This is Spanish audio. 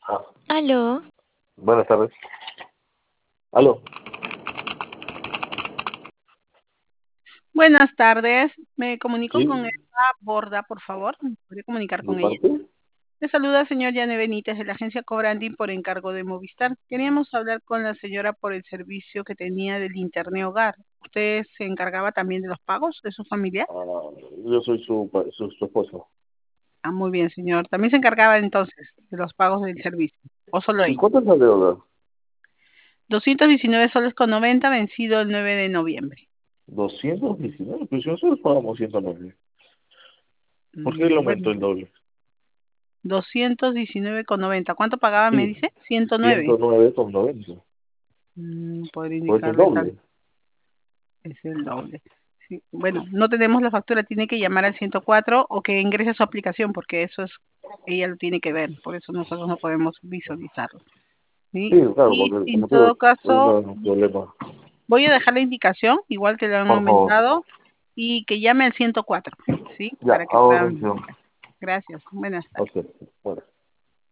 Ah, Aló, buenas tardes. Aló. Buenas tardes, me comunico con Sí, Eva Borda, por favor. ¿Me podría comunicar de con ella? parte. Le saluda el señor Yane Benítez de la agencia Cobranding por encargo de Movistar. Queríamos hablar con la señora por el servicio que tenía del Internet Hogar. ¿Usted se encargaba también de los pagos de su familia? Yo soy su esposo. Ah, muy bien, señor. ¿También se encargaba entonces de los pagos del servicio? ¿O solo Sí, ella? ¿cuánto es la deuda? 219 soles con 90, vencido el 9 de noviembre. 219, pues si nosotros pagamos 109. ¿Por qué le Bueno, aumentó el doble? 219,90. ¿Cuánto pagaba, me Sí, dice? 109. 109,90. Podría Pues el indicarle tal. doble. Es el doble. Sí. Bueno, no tenemos la factura, tiene que llamar al 104 o que ingrese a su aplicación porque eso es, ella lo tiene que ver, por eso nosotros no podemos visualizarlo. Sí, ¿Sí? claro, Y porque en como te digo, todo caso, ahorita no hay problema. voy a dejar la indicación, igual que le han Por favor. aumentado, y que llame al 104, ¿sí? Ya, Para que ahora puedan mención. verificar. Gracias. Buenas A tardes. usted. Bueno.